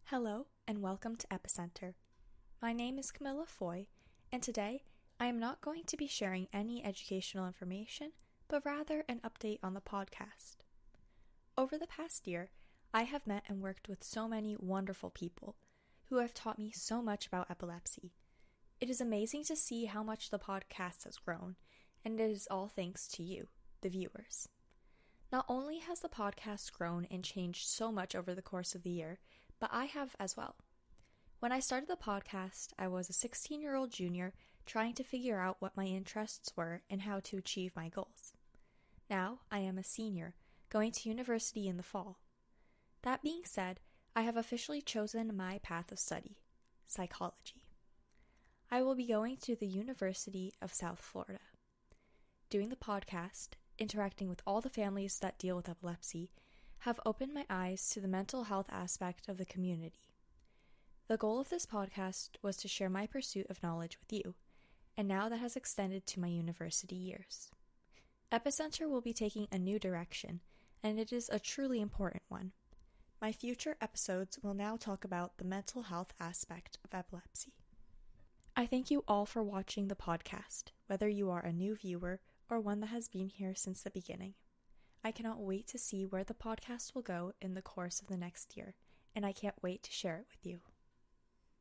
Hello and welcome to Epicenter. My name is Camilla Foy, and today I am not going to be sharing any educational information, but rather an update on the podcast. Over the past year, I have met and worked with so many wonderful people who have taught me so much about epilepsy. It is amazing to see how much the podcast has grown, and it is all thanks to you, the viewers. Not only has the podcast grown and changed so much over the course of the year, but I have as well. When I started the podcast, I was a 16-year-old junior trying to figure out what my interests were and how to achieve my goals. Now, I am a senior, going to university in the fall. That being said, I have officially chosen my path of study, psychology. I will be going to the University of South Florida. Doing the podcast, interacting with all the families that deal with epilepsy, have opened my eyes to the mental health aspect of the community. The goal of this podcast was to share my pursuit of knowledge with you, and now that has extended to my university years. Epicenter will be taking a new direction, and it is a truly important one. My future episodes will now talk about the mental health aspect of epilepsy. I thank you all for watching the podcast, whether you are a new viewer or one that has been here since the beginning. I cannot wait to see where the podcast will go in the course of the next year, and I can't wait to share it with you.